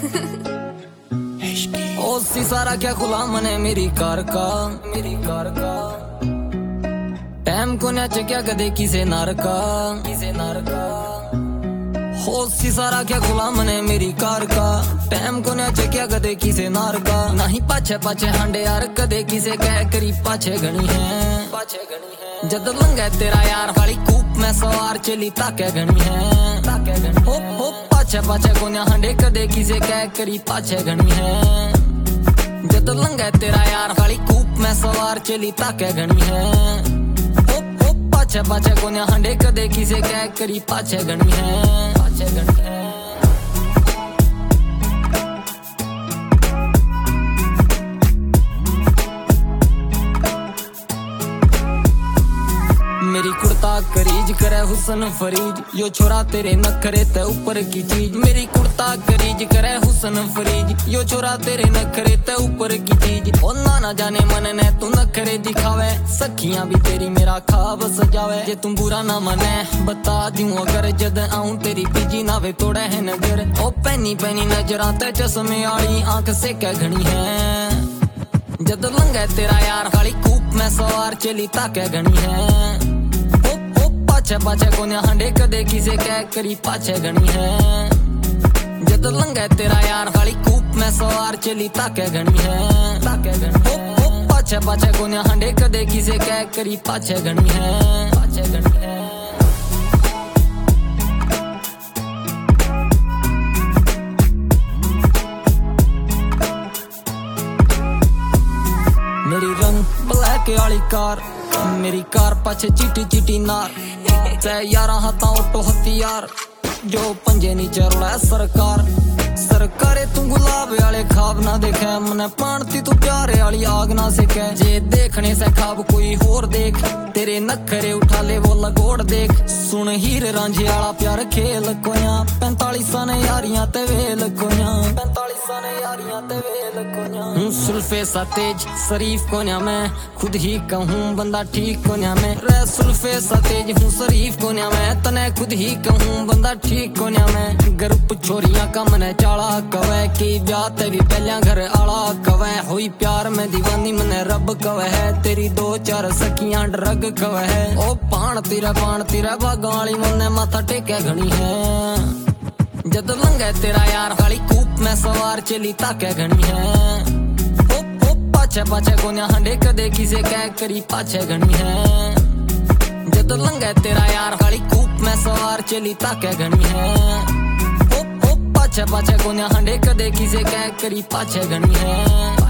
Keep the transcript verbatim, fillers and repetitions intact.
ओ सारा क्या खुला मने मेरी कार का मेरी कार का टाइम को न्याच क्या कदे किसे नार का किसे नार का होशी सारा क्या खुला मने मेरी कार का टाइम को न्याच क्या कदे किसे नार का नहीं पाछे पाछे हांडे यार कदे किसे कह करी पाछे घनी है पाछे घनी है जद लंगा तेरा यार वाली कूप में सवार चली ताके घनी है ताके घनी हो हो पाछे पाछे को न्या हांडे कदे किसे कह करी पाछे घनी है जद लंगा तेरा यार वाली कूप में सवार चली ताके घनी है हो हो पाछे पाछे को न्या हांडे कदे किसे कह करी पाछे घनी है पाछे घनी है मेरी कुर्ता करीज करे हुसन फरीज यो छोरा तेरे नखरे ते ऊपर की चीज मेरी कुर्ता करीज करे हुसन फरीज यो छोरा तेरे नखरे ते ऊपर की चीज ओ ना ना जाने मन ने तू नखरे दिखावे सखियां भी तेरी मेरा खाब सजावे जे तुम बुरा ना मने बता दूं अगर जद आऊं तेरी पीजी ना वे तोड़े है नजर ओ पैनी पैनी नजरां ते चश्मे आड़ी आंख से क्या घनी है जद लंगा तेरा यार खाली कूप में सवार चली ताके घनी है पाछे पाछे को न्या हांडे कदे किसे कह करी पाछे घनी है जद लंगा तेरा यार खाली कूप में सवार चली ताके घनी है ताके घनी हो हो पाछे पाछे को न्या हांडे कदे किसे कह करी पाछे घनी है पाछे घनी है मेरी रंग ब्लैक वाली कार मेरी कार पाछे चीटी चीटी नार ते यारा हाथा ऑटो हथियार जो पंजे नीचे रुला सरकार सरकारे तू गुलाब वाले खाब ना देखे मने पानती तू प्यारे वाली आग ना सिखे जे देखने से खाब कोई होर देख तेरे नखरे उठा ले वो लगोड़ देख सुन हीर रांझे वाला प्यार खेल कोया पैंतालीस ने यारियां ते वेल कोया पैंतालीस ने यारियां ते वेल कोया हूं सुल्फे सा तेज शरीफ कोया मैं खुद ही कहूं बंदा ठीक कोया मैं रे सुल्फे सा तेज हूं शरीफ कोया मैं तने खुद ही कहूं बंदा ठीक कोया मैं ग्रुप छोरियां का मने चाला कवे की ब्याह ते भी पहले घर आला कवे हुई प्यार में दीवानी मने रब कवे है तेरी दो चार सखियां ड्रग कवे है ओ पान तेरा पान तेरा बागाली मने माथा टेके घनी है जद लंगा तेरा यार खाली कूप में सवार चली ताके घनी है ओ ओ पाछे पाछे को न्या हांडे कदे किसे कह करी पाछे घनी है जद लंगा तेरा यार खाली कूप में सवार चली ताके घनी है पाछे पाछे को न्या हांडे कदे किसे कह करी पाछे घनी है।